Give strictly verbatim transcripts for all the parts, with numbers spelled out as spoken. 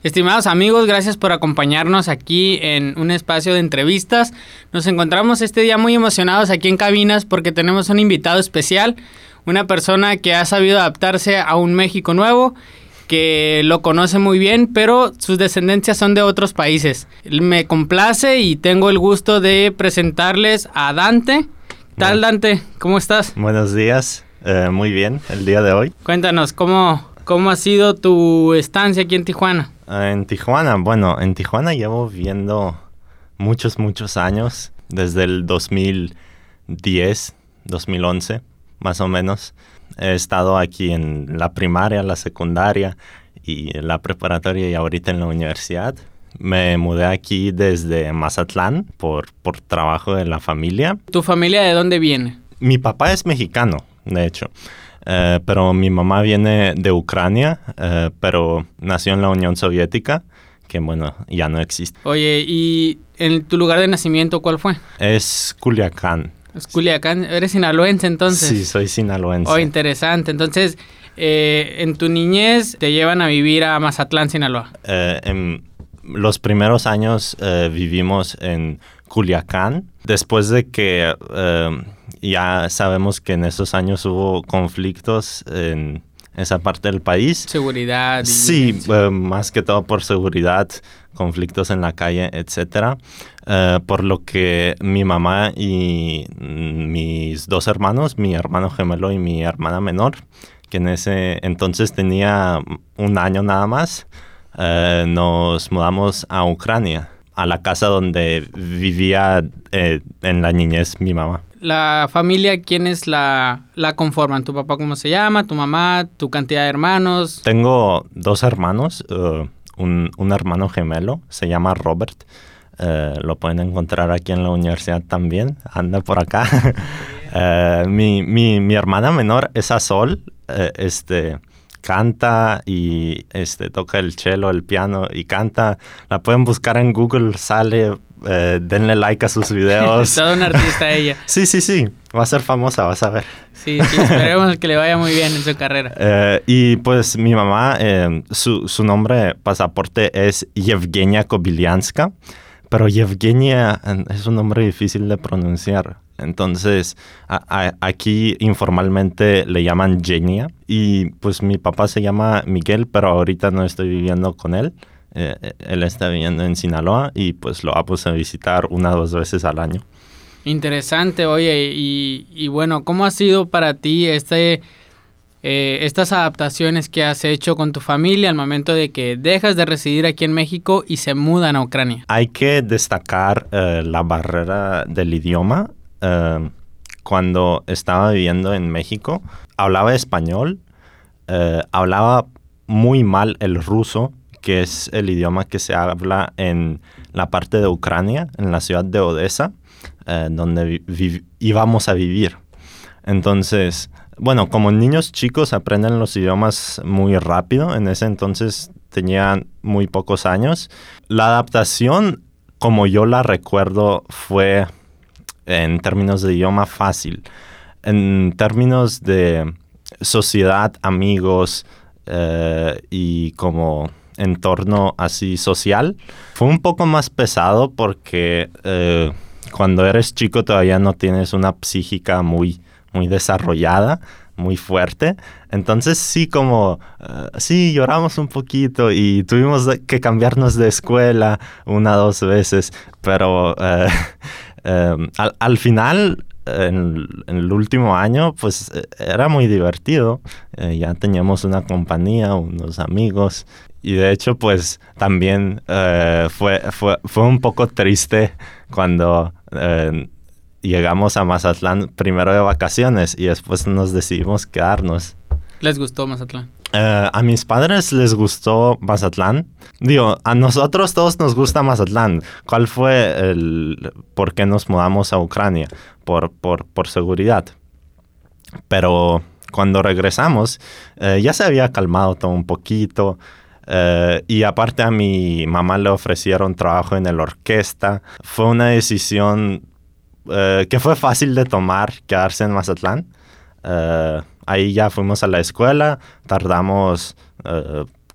Estimados amigos, gracias por acompañarnos aquí en un espacio de entrevistas. Nos encontramos este día muy emocionados aquí en Cabinas porque tenemos un invitado especial, una persona que ha sabido adaptarse a un México nuevo, que lo conoce muy bien, pero sus descendencias son de otros países. Me complace y tengo el gusto de presentarles a Dante. ¿Qué tal, Dante? ¿Cómo estás? Buenos días, eh, muy bien el día de hoy. Cuéntanos, ¿cómo, cómo ha sido tu estancia aquí en Tijuana? En Tijuana, bueno, en Tijuana llevo viviendo muchos, muchos años, desde el dos mil diez, dos mil once, más o menos. He estado aquí en la primaria, la secundaria y la preparatoria y ahorita en la universidad. Me mudé aquí desde Mazatlán por, por trabajo de la familia. ¿Tu familia de dónde viene? Mi papá es mexicano, de hecho. Uh, pero mi mamá viene de Ucrania, uh, pero nació en la Unión Soviética, que bueno, ya no existe. Oye, ¿y en tu lugar de nacimiento cuál fue? Es Culiacán. Es Culiacán. ¿Eres sinaloense entonces? Sí, soy sinaloense. Oh, interesante. Entonces, eh, en tu niñez te llevan a vivir a Mazatlán, Sinaloa. Uh, en los primeros años uh, vivimos en Culiacán. Después de que uh, ya sabemos que en esos años hubo conflictos en esa parte del país. Seguridad. Y sí, uh, más que todo por seguridad, conflictos en la calle, etcétera. Uh, por lo que mi mamá y mis dos hermanos, mi hermano gemelo y mi hermana menor, que en ese entonces tenía un año nada más, uh, nos mudamos a Ucrania, a la casa donde vivía eh, en la niñez mi mamá. La familia, ¿quiénes la, la conforman? ¿Tu papá cómo se llama? ¿Tu mamá? ¿Tu cantidad de hermanos? Tengo dos hermanos, uh, un, un hermano gemelo, se llama Robert. Uh, lo pueden encontrar aquí en la universidad también, anda por acá. uh, mi, mi, mi hermana menor es Azol, uh, este... canta y este toca el cello, el piano y canta. La pueden buscar en Google, sale, eh, denle like a sus videos. Toda una artista ella. Sí, sí, sí. Va a ser famosa, vas a ver. Sí, sí, esperemos que le vaya muy bien en su carrera. Eh, y pues mi mamá, eh, su, su nombre pasaporte es Yevgenia Kobylianska, pero Yevgenia es un nombre difícil de pronunciar. Entonces, a, a, aquí informalmente le llaman Genia. Y pues mi papá se llama Miguel, pero ahorita no estoy viviendo con él. Eh, él está viviendo en Sinaloa y pues lo vamos a visitar una o dos veces al año. Interesante, oye. Y, y bueno, ¿cómo ha sido para ti este, eh, estas adaptaciones que has hecho con tu familia al momento de que dejas de residir aquí en México y se mudan a Ucrania? Hay que destacar eh, la barrera del idioma. Uh, cuando estaba viviendo en México, hablaba español, uh, hablaba muy mal el ruso, que es el idioma que se habla en la parte de Ucrania, en la ciudad de Odessa, uh, donde vi- íbamos a vivir. Entonces, bueno, como niños chicos aprenden los idiomas muy rápido, en ese entonces tenían muy pocos años. La adaptación, como yo la recuerdo, fue en términos de idioma fácil. En términos de sociedad, amigos eh, y como entorno así social, fue un poco más pesado porque eh, cuando eres chico todavía no tienes una psíquica muy, muy desarrollada, muy fuerte. Entonces sí como, uh, sí lloramos un poquito y tuvimos que cambiarnos de escuela una o dos veces, pero uh, um, al, al final, en, en el último año, pues era muy divertido. Uh, ya teníamos una compañía, unos amigos. Y de hecho, pues también uh, fue, fue, fue un poco triste cuando uh, llegamos a Mazatlán primero de vacaciones y después nos decidimos quedarnos. ¿Les gustó Mazatlán? Uh, a mis padres les gustó Mazatlán. Digo, a nosotros todos nos gusta Mazatlán. ¿Cuál fue el por qué nos mudamos a Ucrania? Por, por, por seguridad. Pero cuando regresamos, uh, ya se había calmado todo un poquito. Uh, y aparte a mi mamá le ofrecieron trabajo en la orquesta. Fue una decisión uh, que fue fácil de tomar, quedarse en Mazatlán. Uh, ahí ya fuimos a la escuela, tardamos uh,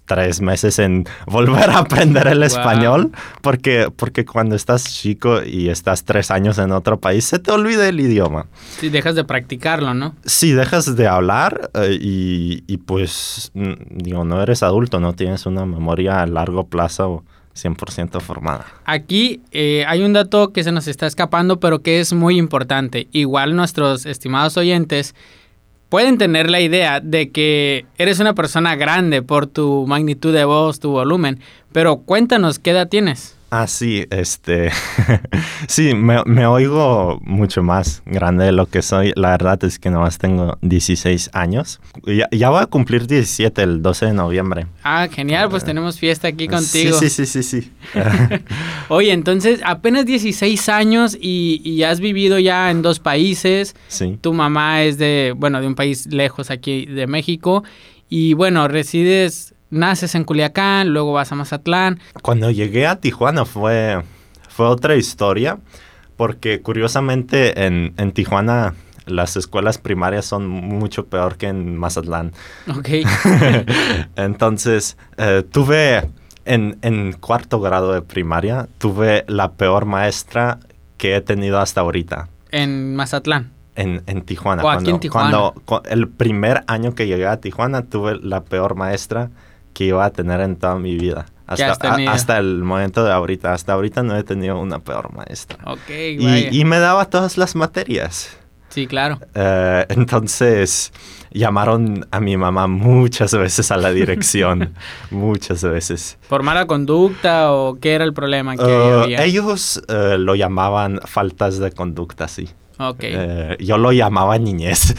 tres meses en volver a aprender el Wow. español, porque, porque cuando estás chico y estás tres años en otro país, se te olvida el idioma. Sí, dejas de practicarlo, ¿no? Sí, dejas de hablar eh, y, y pues, mm, digo, no eres adulto, no tienes una memoria a largo plazo cien por ciento formada. Aquí eh, hay un dato que se nos está escapando, pero que es muy importante. Igual nuestros estimados oyentes pueden tener la idea de que eres una persona grande por tu magnitud de voz, tu volumen, pero cuéntanos, ¿qué edad tienes? Ah, sí, este... sí, me, me oigo mucho más grande de lo que soy. La verdad es que nomás tengo dieciséis años. Ya, ya voy a cumplir diecisiete el doce de noviembre. Ah, genial, pues tenemos fiesta aquí contigo. Sí, sí, sí, sí, sí. Oye, entonces apenas dieciséis años y, y has vivido ya en dos países. Sí. Tu mamá es de, bueno, de un país lejos aquí de México. Y bueno, resides, naces en Culiacán, luego vas a Mazatlán. Cuando llegué a Tijuana fue, fue otra historia, porque curiosamente en, en Tijuana las escuelas primarias son mucho peor que en Mazatlán. Ok. Entonces, eh, tuve, en, en cuarto grado de primaria, tuve la peor maestra que he tenido hasta ahorita. En Mazatlán. En, en Tijuana. O aquí cuando, en Tijuana. Cuando, cu- el primer año que llegué a Tijuana, tuve la peor maestra que iba a tener en toda mi vida. ¿Qué has Hasta, a- tenido? hasta el momento de ahorita. Hasta ahorita no he tenido una peor maestra. Ok, vaya. Y, y me daba todas las materias. Sí, claro. Eh, entonces, llamaron a mi mamá muchas veces a la dirección. Muchas veces. ¿Por mala conducta o qué era el problema que Uh, había? ellos eh, lo llamaban faltas de conducta, sí. Ok. Eh, yo lo llamaba niñez.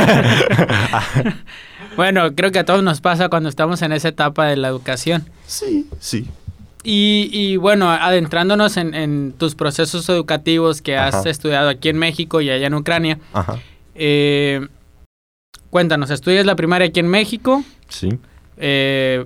Bueno, creo que a todos nos pasa cuando estamos en esa etapa de la educación. Sí, sí. Y, y bueno, adentrándonos en, en tus procesos educativos que has Ajá. estudiado aquí en México y allá en Ucrania, Ajá. eh, cuéntanos, ¿estudias la primaria aquí en México? Sí. Eh,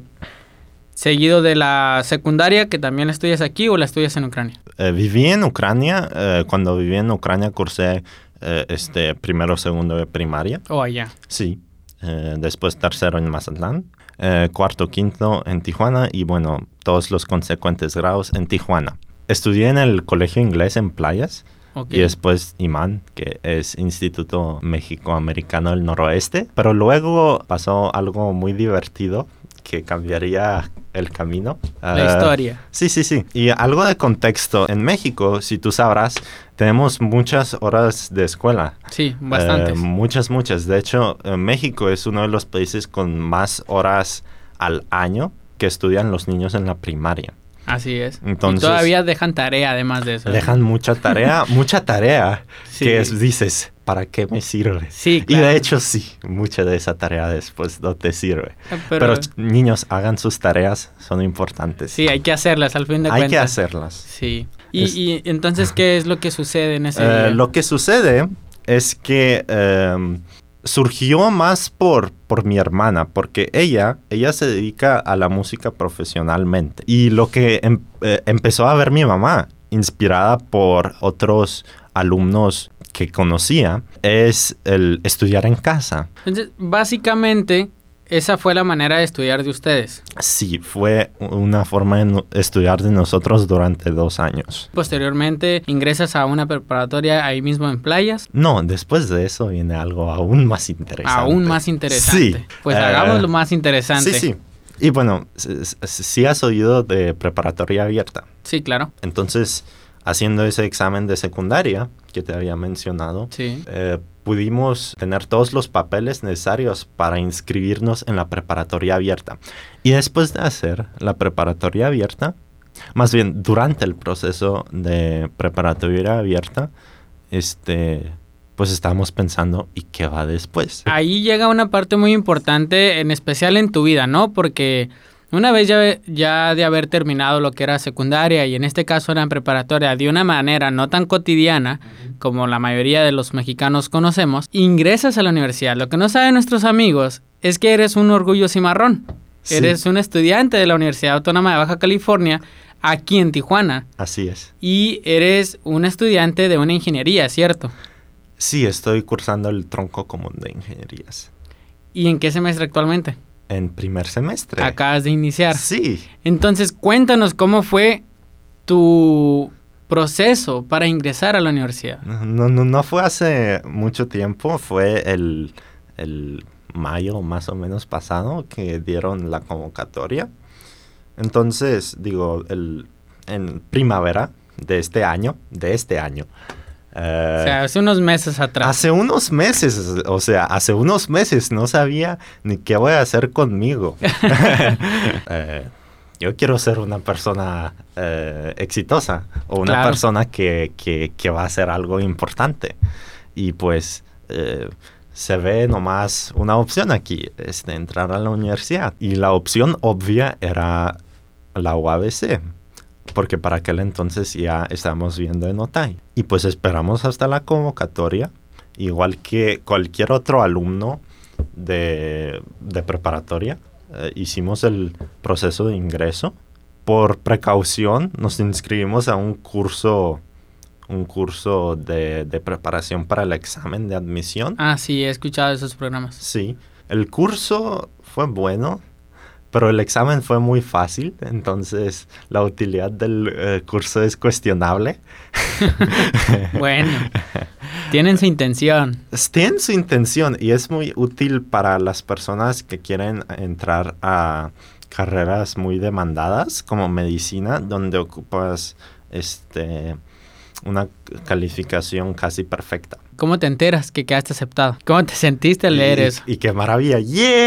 seguido de la secundaria, que también la estudias aquí, o la estudias en Ucrania? Eh, viví en Ucrania. Eh, cuando viví en Ucrania cursé eh, este primero, segundo de primaria. O allá. Sí. Eh, después tercero en Mazatlán. Eh, cuarto, quinto en Tijuana. Y bueno, todos los consecuentes grados en Tijuana. Estudié en el colegio inglés en Playas. Ok. Y después I M A N, que es Instituto México-Americano del Noroeste. Pero luego pasó algo muy divertido que cambiaría el camino. La Uh, historia. Sí, sí, sí. Y algo de contexto. En México, si tú sabrás, tenemos muchas horas de escuela. Sí, bastantes. Eh, muchas, muchas. De hecho, eh, México es uno de los países con más horas al año que estudian los niños en la primaria. Así es. Entonces- y todavía dejan tarea además de eso. Dejan mucha tarea, mucha tarea, Sí. que es- dices, ¿para qué me sirve? Sí, Y claro. de hecho sí, mucha de esa tarea después no te sirve. Pero, Pero, ch- niños, hagan sus tareas, son importantes. sí, hay que hacerlas al fin de Hay cuentas. que hacerlas. Sí. Y, Es- y entonces, ¿qué es lo que sucede en ese Eh, día? lo que sucede es que em, surgió más por, por mi hermana, porque ella, ella se dedica a la música profesionalmente. Y lo que em- eh, empezó a ver mi mamá, inspirada por otros alumnos que conocía, es el estudiar en casa. Entonces, básicamente, esa fue la manera de estudiar de ustedes. Sí, fue una forma de no- estudiar de nosotros durante dos años. Posteriormente, ingresas a una preparatoria ahí mismo en Playas. No, después de eso viene algo aún más interesante. Aún más interesante. Sí. Pues Eh, hagámoslo más interesante. Sí, sí. Y bueno, s- s- sí has oído de preparatoria abierta. Sí, claro. Entonces, haciendo ese examen de secundaria que te había mencionado, Sí. eh, pudimos tener todos los papeles necesarios para inscribirnos en la preparatoria abierta. Y después de hacer la preparatoria abierta, más bien durante el proceso de preparatoria abierta, este, pues estábamos pensando, ¿y qué va después? Ahí llega una parte muy importante, en especial en tu vida, ¿no? Porque una vez ya, ya de haber terminado lo que era secundaria y en este caso era en preparatoria de una manera no tan cotidiana como la mayoría de los mexicanos conocemos, ingresas a la universidad. Lo que no saben nuestros amigos es que eres un orgullo cimarrón. Sí. Eres un estudiante de la Universidad Autónoma de Baja California aquí en Tijuana Así es. y eres un estudiante de una ingeniería, ¿cierto? Sí, estoy cursando el tronco común de ingenierías. ¿Y en qué semestre actualmente? En primer semestre. Acabas de iniciar. Sí. Entonces, cuéntanos cómo fue tu proceso para ingresar a la universidad. No, no, no fue hace mucho tiempo, fue el, el mayo más o menos pasado que dieron la convocatoria. Entonces, digo, el, en primavera de este año, de este año. Uh, o sea, hace unos meses atrás. Hace unos meses, o sea, hace unos meses no sabía ni qué voy a hacer conmigo. uh, Yo quiero ser una persona eh, exitosa o una claro. persona que, que, que va a hacer algo importante. Y pues eh, se ve nomás una opción aquí, este, entrar a la universidad. Y la opción obvia era la U A B C, porque para aquel entonces ya estábamos viendo en Otay. Y pues esperamos hasta la convocatoria, igual que cualquier otro alumno de, de preparatoria. Uh, hicimos el proceso de ingreso. Por precaución nos inscribimos a un curso, un curso de, de preparación para el examen de admisión. Ah, sí, he escuchado esos programas. Sí, el curso fue bueno, pero el examen fue muy fácil, entonces la utilidad del uh, curso es cuestionable. Bueno, tienen su intención. Tienen su intención y es muy útil para las personas que quieren entrar a carreras muy demandadas como medicina, donde ocupas este, una calificación casi perfecta. ¿Cómo te enteras que quedaste aceptado? ¿Cómo te sentiste al leer y, eso? Y qué maravilla.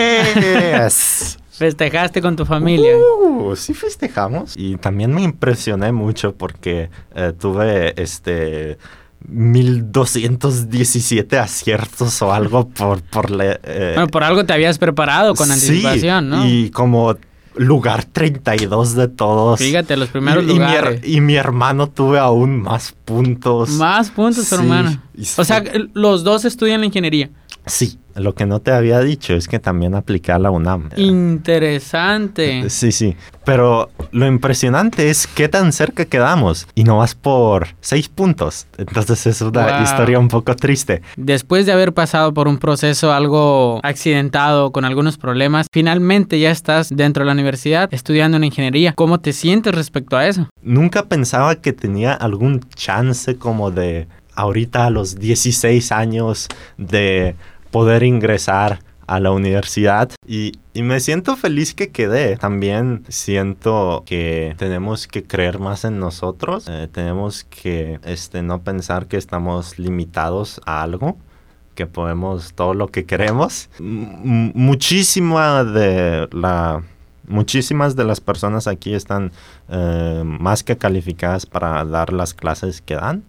¡Yes! ¿Festejaste con tu familia? Uh, sí festejamos. Y también me impresioné mucho porque eh, tuve este mil doscientos diecisiete aciertos o algo por... por le, eh, bueno, por algo te habías preparado con anticipación, sí, ¿no? Y como lugar treinta y dos de todos. Fíjate, los primeros y, lugares. Y mi, y mi hermano tuve aún más puntos. Más puntos, sí, hermano. O sea, los dos estudian la ingeniería. Sí, lo que no te había dicho es que también apliqué a la UNAM. Interesante. Sí, sí. Pero lo impresionante es qué tan cerca quedamos. Y no vas por seis puntos. Entonces es una wow. historia un poco triste. Después de haber pasado por un proceso algo accidentado, con algunos problemas, finalmente ya estás dentro de la universidad estudiando en ingeniería. ¿Cómo te sientes respecto a eso? Nunca pensaba que tenía algún chance como de... ahorita a los dieciséis años de poder ingresar a la universidad y, y me siento feliz que quedé. También siento que tenemos que creer más en nosotros, eh, tenemos que este, no pensar que estamos limitados a algo, que podemos todo lo que queremos. M- muchísima de la... Muchísimas de las personas aquí están eh, más que calificadas para dar las clases que dan.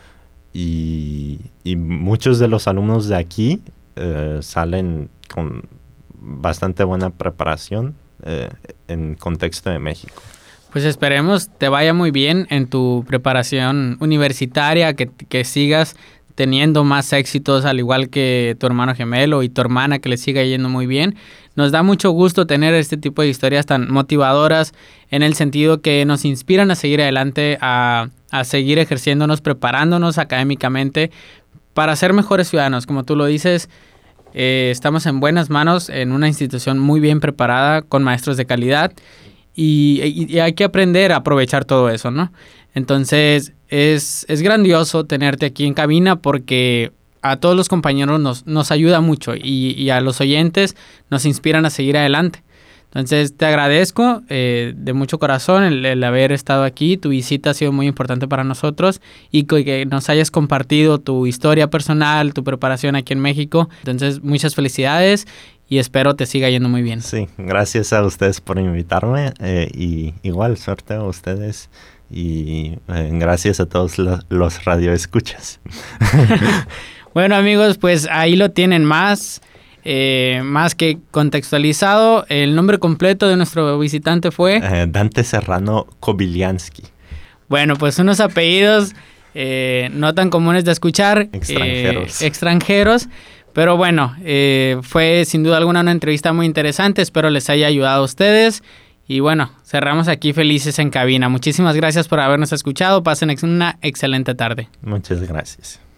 Y, y muchos de los alumnos de aquí eh, salen con bastante buena preparación eh, en contexto de México. Pues esperemos te vaya muy bien en tu preparación universitaria, que, que sigas teniendo más éxitos, al igual que tu hermano gemelo y tu hermana, que le siga yendo muy bien. Nos da mucho gusto tener este tipo de historias tan motivadoras, en el sentido que nos inspiran a seguir adelante, a, a seguir ejerciéndonos, preparándonos académicamente para ser mejores ciudadanos. Como tú lo dices, eh, estamos en buenas manos, en una institución muy bien preparada, con maestros de calidad, y, y, y hay que aprender a aprovechar todo eso, ¿no? Entonces, es, es grandioso tenerte aquí en cabina, porque a todos los compañeros nos, nos ayuda mucho y, y a los oyentes nos inspiran a seguir adelante. Entonces, te agradezco eh, de mucho corazón el, el haber estado aquí. Tu visita ha sido muy importante para nosotros y que, que nos hayas compartido tu historia personal, tu preparación aquí en México. Entonces, muchas felicidades y espero te siga yendo muy bien. Sí, gracias a ustedes por invitarme eh, y igual suerte a ustedes. Y eh, gracias a todos los, los radioescuchas. Bueno, amigos, pues ahí lo tienen más, eh, más que contextualizado. El nombre completo de nuestro visitante fue... Eh, Dante Serrano Kobiliansky. Bueno, pues unos apellidos eh, no tan comunes de escuchar. Extranjeros. Eh, extranjeros. Pero bueno, eh, fue sin duda alguna una entrevista muy interesante. Espero les haya ayudado a ustedes. Y bueno, cerramos aquí felices en cabina. Muchísimas gracias por habernos escuchado. Pasen una excelente tarde. Muchas gracias.